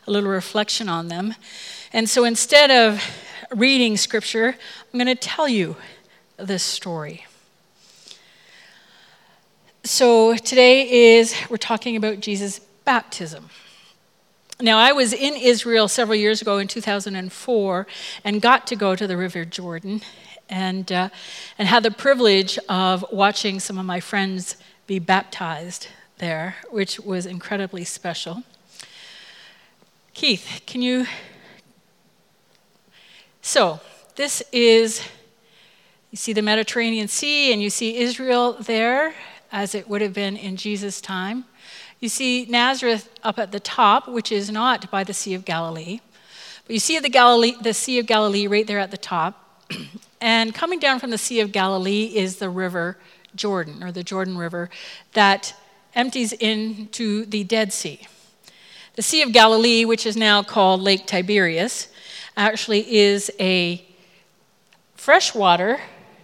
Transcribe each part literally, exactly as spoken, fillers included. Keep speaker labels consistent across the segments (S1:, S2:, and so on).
S1: a little reflection on them. And so instead of reading scripture, I'm going to tell you this story. So today is, we're talking about Jesus' baptism. Now, I was in Israel several years ago in two thousand four and got to go to the River Jordan and uh, and had the privilege of watching some of my friends be baptized there, which was incredibly special. Keith, can you... So, this is, you see the Mediterranean Sea and you see Israel there, as it would have been in Jesus' time. You see Nazareth up at the top, which is not by the Sea of Galilee. But you see the, Galilee, the Sea of Galilee right there at the top. And coming down from the Sea of Galilee is the River Jordan, or the Jordan River, that empties into the Dead Sea. The Sea of Galilee, which is now called Lake Tiberias, actually is a freshwater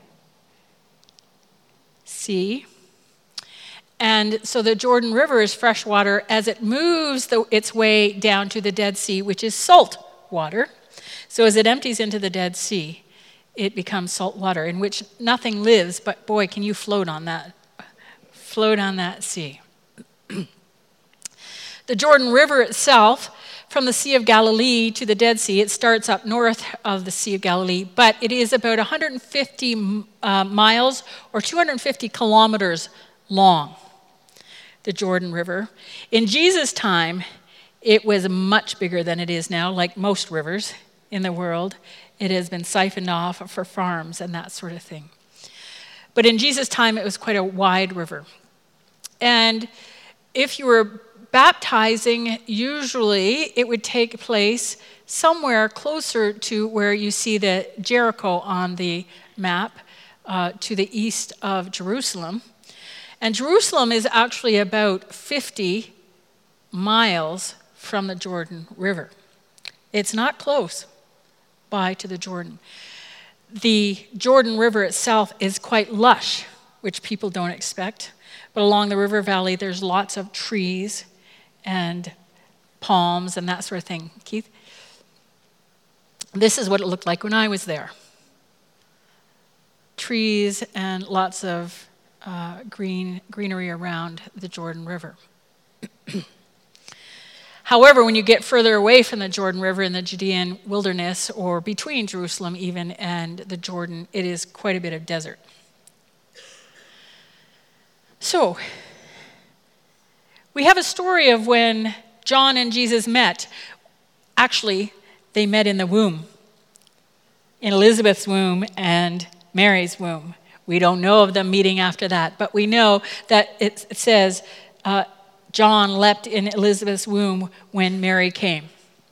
S1: sea. And so the Jordan River is freshwater as it moves the, its way down to the Dead Sea, which is salt water. So as it empties into the Dead Sea, it becomes salt water in which nothing lives, but boy, can you float on that, float on that sea. The Jordan River itself, from the Sea of Galilee to the Dead Sea, it starts up north of the Sea of Galilee, but it is about one hundred fifty uh, miles or two hundred fifty kilometers long, the Jordan River. In Jesus' time, it was much bigger than it is now, like most rivers in the world. It has been siphoned off for farms and that sort of thing. But in Jesus' time, it was quite a wide river. And if you were baptizing, usually it would take place somewhere closer to where you see the Jericho on the map, uh, to the east of Jerusalem. And Jerusalem is actually about fifty miles from the Jordan River. It's not close by to the Jordan. The Jordan River itself is quite lush, which people don't expect. But along the river valley, there's lots of trees and palms and that sort of thing. Keith? This is what it looked like when I was there. Trees and lots of uh, green greenery around the Jordan River. However, when you get further away from the Jordan River in the Judean wilderness, or between Jerusalem even and the Jordan, it is quite a bit of desert. So, we have a story of when John and Jesus met. Actually, they met in the womb, in Elizabeth's womb and Mary's womb. We don't know of them meeting after that, but we know that it, it says uh, John leapt in Elizabeth's womb when Mary came.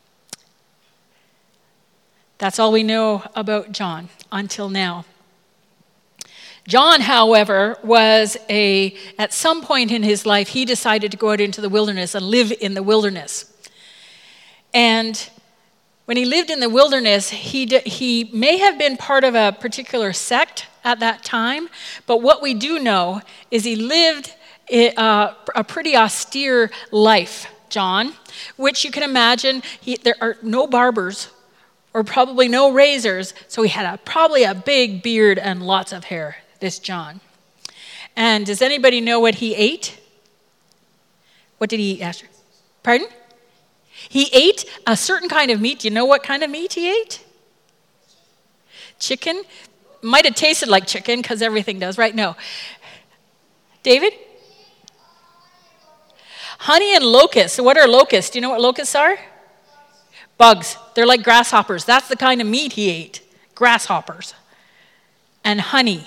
S1: That's all we know about John until now. John, however, was a, at some point in his life, he decided to go out into the wilderness and live in the wilderness. And when he lived in the wilderness, he, d- he may have been part of a particular sect at that time, but what we do know is he lived uh, a pretty austere life, John, which you can imagine, he, there are no barbers or probably no razors, so he had a, probably a big beard and lots of hair, this John. And does anybody know what he ate? What did he eat, Asher? Pardon? He ate a certain kind of meat. Do you know what kind of meat he ate? Chicken? Might have tasted like chicken because everything does, right? No. David? Honey and locusts. So what are locusts? Do you know what locusts are? Bugs. They're like grasshoppers. That's the kind of meat he ate. Grasshoppers. And honey.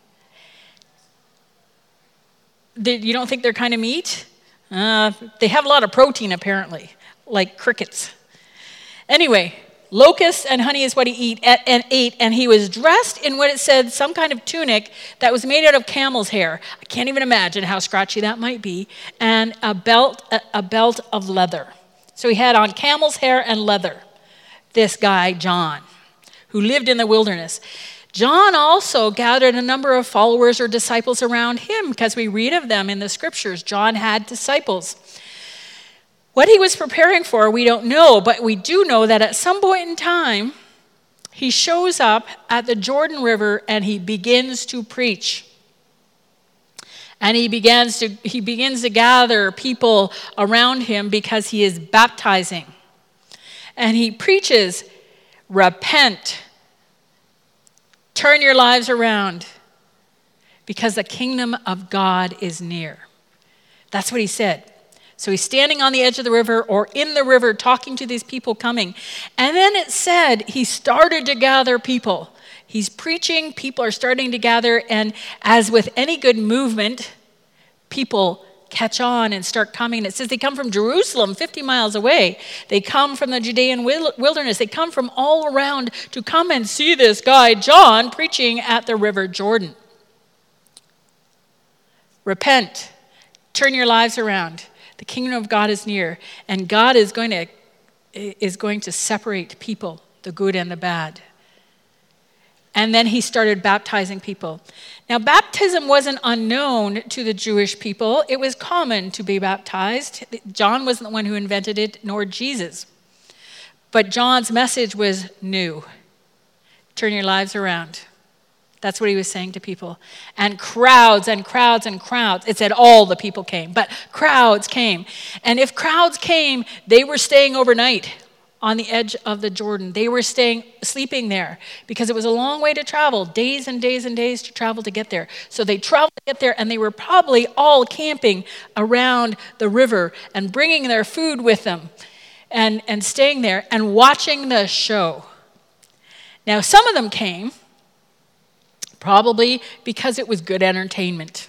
S1: They, you don't think they're kind of meat? Uh, they have a lot of protein, apparently, like crickets. Anyway, locusts and honey is what he eat, and ate, and he was dressed in what it said, some kind of tunic that was made out of camel's hair. I can't even imagine how scratchy that might be, and a belt, a, a belt of leather. So he had on camel's hair and leather, this guy, John, who lived in the wilderness. John also gathered a number of followers or disciples around him because we read of them in the scriptures. John had disciples. What he was preparing for, we don't know, but we do know that at some point in time, he shows up at the Jordan River and he begins to preach. And he begins to he begins to gather people around him because he is baptizing. And he preaches, repent, turn your lives around, because the kingdom of God is near. That's what he said. So he's standing on the edge of the river or in the river talking to these people coming. And then it said he started to gather people. He's preaching, people are starting to gather, and as with any good movement, people catch on and start coming. It says they come from Jerusalem, fifty miles away. They come from the Judean wilderness. They come from all around to come and see this guy, John, preaching at the River Jordan. Repent, turn your lives around. The kingdom of God is near, and God is going to is going to separate people, the good and the bad. And then he started baptizing people. Now, baptism wasn't unknown to the Jewish people. It was common to be baptized. John wasn't the one who invented it, nor Jesus. But John's message was new. Turn your lives around. That's what he was saying to people. And crowds and crowds and crowds. It said all the people came, but crowds came. And if crowds came, they were staying overnight on the edge of the Jordan. They were staying, sleeping there because it was a long way to travel, days and days and days to travel to get there. So they traveled to get there, and they were probably all camping around the river and bringing their food with them and, and staying there and watching the show. Now, some of them came probably because it was good entertainment.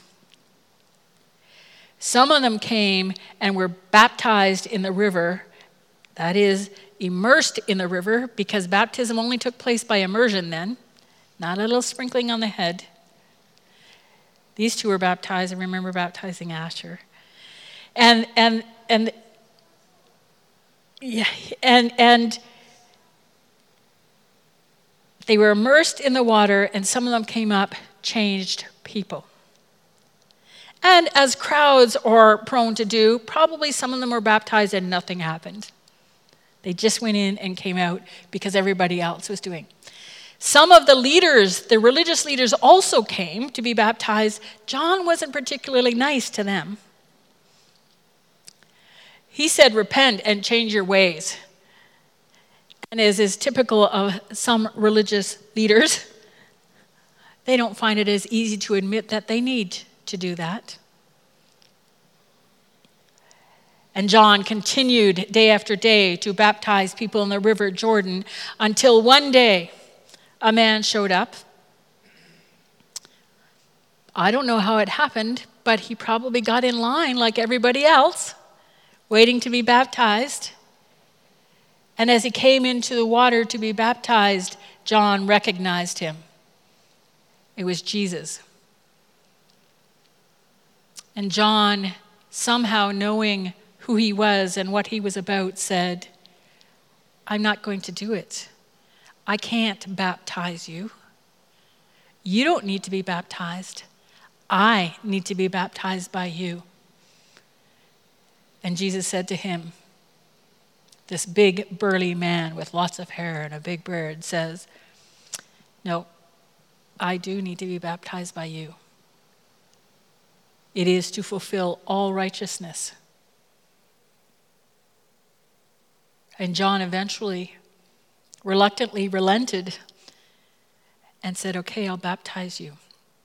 S1: Some of them came and were baptized in the river, that is, immersed in the river, because baptism only took place by immersion then, not a little sprinkling on the head. These two were baptized. I remember baptizing Asher. And, and, and, yeah, and, and, they were immersed in the water, and some of them came up, changed people. And as crowds are prone to do, probably some of them were baptized and nothing happened. They just went in and came out because everybody else was doing. Some of the leaders, the religious leaders, also came to be baptized. John wasn't particularly nice to them. He said, repent and change your ways. And as is typical of some religious leaders, they don't find it as easy to admit that they need to do that. And John continued day after day to baptize people in the River Jordan until one day a man showed up. I don't know how it happened, but he probably got in line like everybody else, waiting to be baptized. And as he came into the water to be baptized, John recognized him. It was Jesus. And John, somehow knowing who he was and what he was about, said, I'm not going to do it. I can't baptize you. You don't need to be baptized. I need to be baptized by you. And Jesus said to him, this big burly man with lots of hair and a big beard says, no, I do need to be baptized by you. It is to fulfill all righteousness. And John eventually, reluctantly relented and said, okay, I'll baptize you.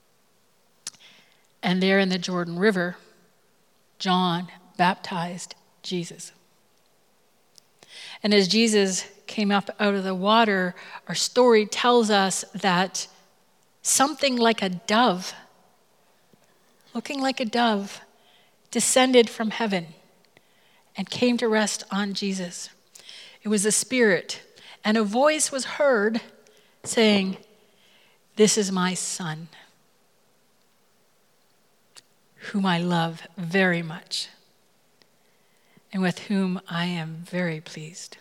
S1: And there in the Jordan River, John baptized Jesus. And as Jesus came up out of the water, our story tells us that something like a dove, looking like a dove, descended from heaven and came to rest on Jesus. It was a spirit, and a voice was heard saying, this is my son, whom I love very much, and with whom I am very pleased.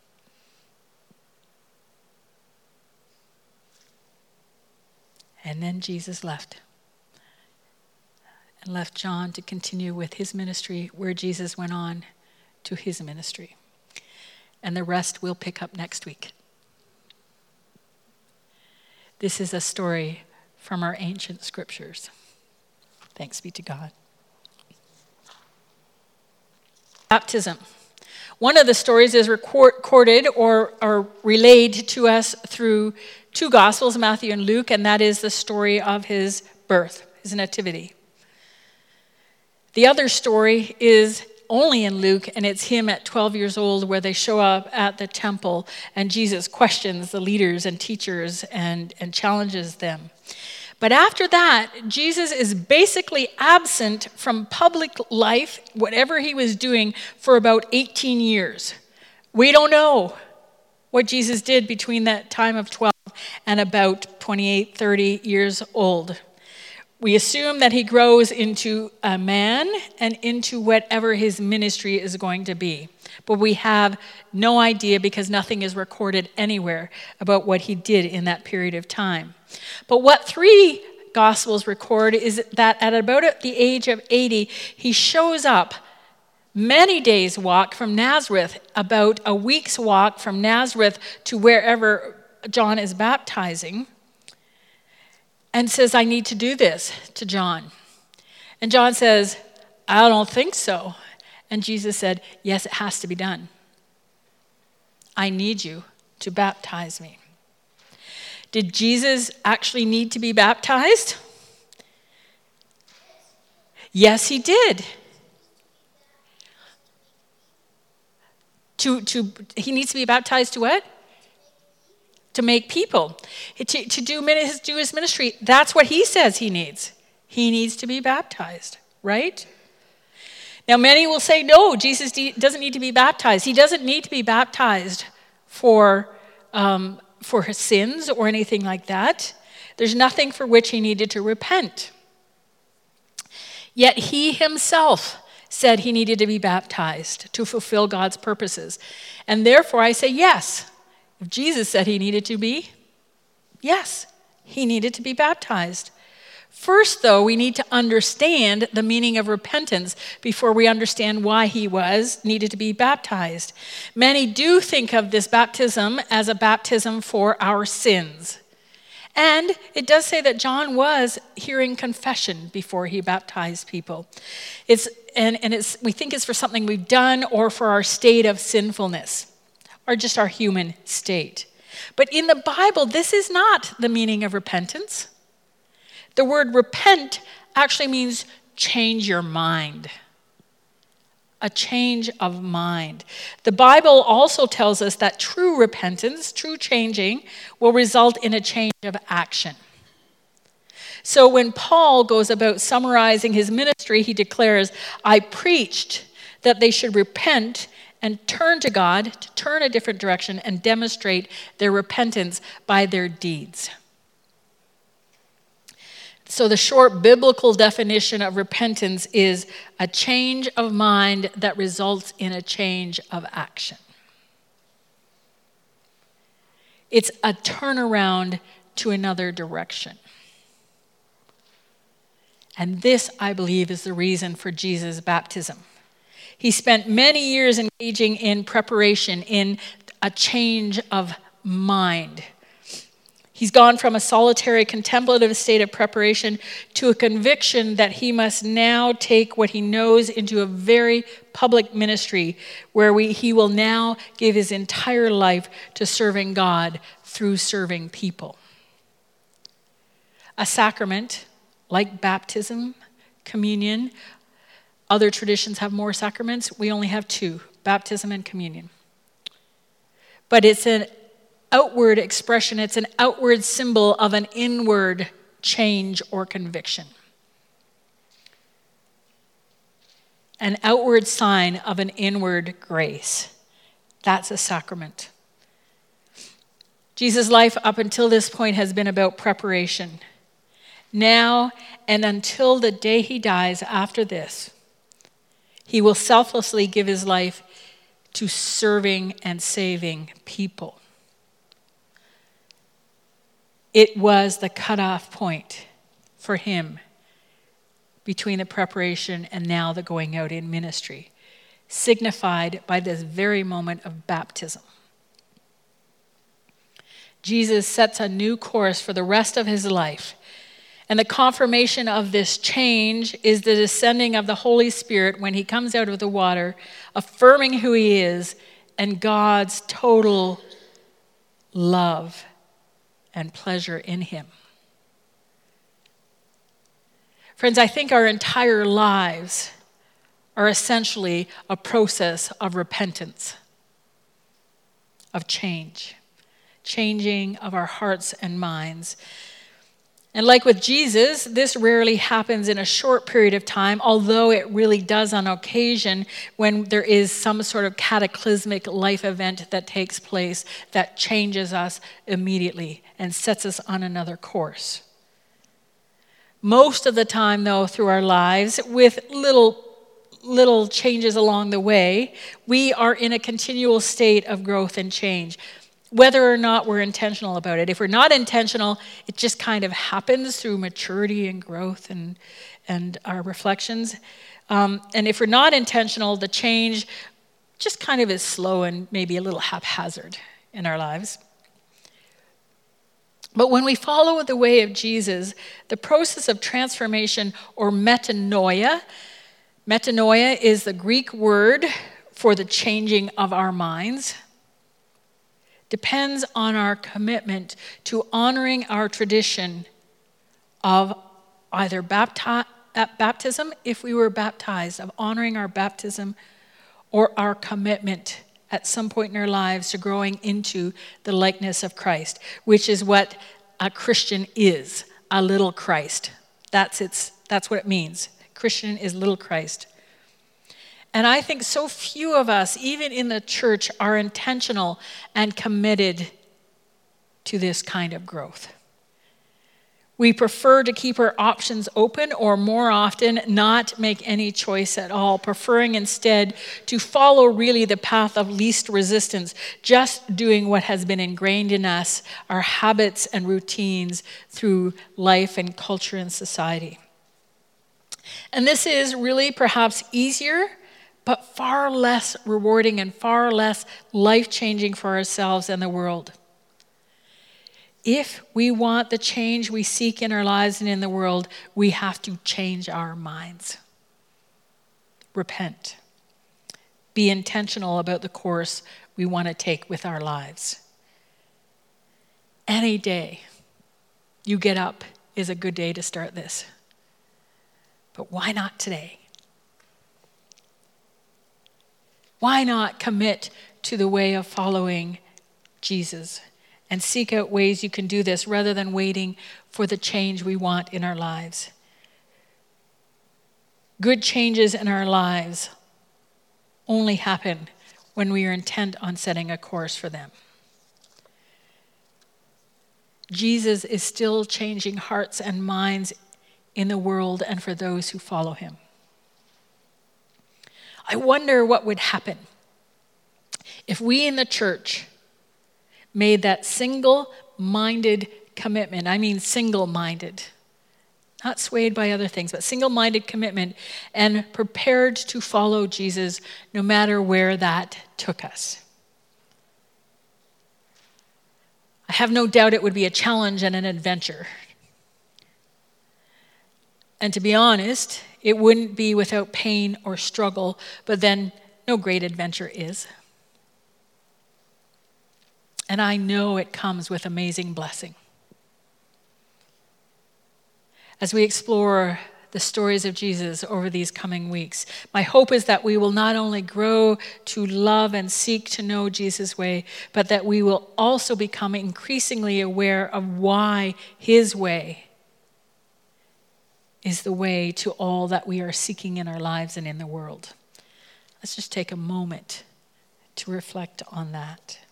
S1: And then Jesus left, and left John to continue with his ministry where Jesus went on to his ministry. And the rest we'll pick up next week. This is a story from our ancient scriptures. Thanks be to God. Baptism. One of the stories is recorded or, or relayed to us through two Gospels, Matthew and Luke, and that is the story of his birth, his nativity. The other story is only in Luke, and it's him at twelve years old, where they show up at the temple and Jesus questions the leaders and teachers and, and challenges them. But after that, Jesus is basically absent from public life, whatever he was doing, for about eighteen years. We don't know what Jesus did between that time of twelve and about twenty-eight, thirty years old. We assume that he grows into a man and into whatever his ministry is going to be. But we have no idea because nothing is recorded anywhere about what he did in that period of time. But what three Gospels record is that at about the age of eighty, he shows up many days' walk from Nazareth, about a week's walk from Nazareth to wherever John is baptizing, and says, I need to do this to John. And John says, I don't think so. And Jesus said, yes, it has to be done. I need you to baptize me. Did Jesus actually need to be baptized? Yes, he did. To, to, he needs to be baptized to what? To make people. To, to do, his, do his ministry. That's what he says he needs. He needs to be baptized, right? Now, many will say, no, Jesus doesn't need to be baptized. He doesn't need to be baptized for, um, for his sins or anything like that. There's nothing for which he needed to repent. Yet he himself said he needed to be baptized to fulfill God's purposes. And therefore I say yes. If Jesus said he needed to be, yes, he needed to be baptized. First, though, we need to understand the meaning of repentance before we understand why he was needed to be baptized. Many do think of this baptism as a baptism for our sins. And it does say that John was hearing confession before he baptized people. It's and, and it's we think it's for something we've done or for our state of sinfulness or just our human state. But in the Bible, this is not the meaning of repentance. The word repent actually means change your mind. A change of mind. The Bible also tells us that true repentance, true changing, will result in a change of action. So when Paul goes about summarizing his ministry, he declares, I preached that they should repent and turn to God, to turn a different direction and demonstrate their repentance by their deeds. So the short biblical definition of repentance is a change of mind that results in a change of action. It's a turnaround to another direction. And this, I believe, is the reason for Jesus' baptism. He spent many years engaging in preparation, in a change of mind. He's gone from a solitary contemplative state of preparation to a conviction that he must now take what he knows into a very public ministry where we, he will now give his entire life to serving God through serving people. A sacrament like baptism, communion, other traditions have more sacraments. We only have two, baptism and communion. But it's an outward expression. It's an outward symbol of an inward change or conviction. An outward sign of an inward grace. That's a sacrament. Jesus' life up until this point has been about preparation. Now and until the day he dies after this, he will selflessly give his life to serving and saving people. It was the cutoff point for him between the preparation and now the going out in ministry. signified by this very moment of baptism. Jesus sets a new course for the rest of his life. And the confirmation of this change is the descending of the Holy Spirit when he comes out of the water, affirming who he is and God's total love and pleasure in him. Friends, I think our entire lives are essentially a process of repentance, of change, changing of our hearts and minds. And like with Jesus, this rarely happens in a short period of time, although it really does on occasion when there is some sort of cataclysmic life event that takes place that changes us immediately and sets us on another course. Most of the time, though, through our lives, with little little changes along the way, we are in a continual state of growth and change, whether or not we're intentional about it. If we're not intentional, it just kind of happens through maturity and growth and, and our reflections. Um, and if we're not intentional, the change just kind of is slow and maybe a little haphazard in our lives. But when we follow the way of Jesus, the process of transformation, or metanoia, metanoia is the Greek word for the changing of our minds, depends on our commitment to honoring our tradition of either bapti- baptism, if we were baptized, of honoring our baptism, or our commitment at some point in our lives to growing into the likeness of Christ, which is what a Christian is, a little Christ. That's its. That's what it means. Christian is little Christ. And I think so few of us, even in the church, are intentional and committed to this kind of growth. We prefer to keep our options open, or more often, not make any choice at all, preferring instead to follow really the path of least resistance, just doing what has been ingrained in us, our habits and routines through life and culture and society. And this is really perhaps easier, but far less rewarding and far less life-changing for ourselves and the world. If we want the change we seek in our lives and in the world, we have to change our minds. Repent. Be intentional about the course we want to take with our lives. Any day you get up is a good day to start this. But why not today? Why not commit to the way of following Jesus and seek out ways you can do this rather than waiting for the change we want in our lives? Good changes in our lives only happen when we are intent on setting a course for them. Jesus is still changing hearts and minds in the world and for those who follow him. I wonder what would happen if we in the church made that single-minded commitment. I mean single-minded, not swayed by other things, but single-minded commitment, and prepared to follow Jesus no matter where that took us. I have no doubt it would be a challenge and an adventure. And to be honest, it wouldn't be without pain or struggle, but then no great adventure is. And I know it comes with amazing blessing. As we explore the stories of Jesus over these coming weeks, my hope is that we will not only grow to love and seek to know Jesus' way, but that we will also become increasingly aware of why his way is the way to all that we are seeking in our lives and in the world. Let's just take a moment to reflect on that.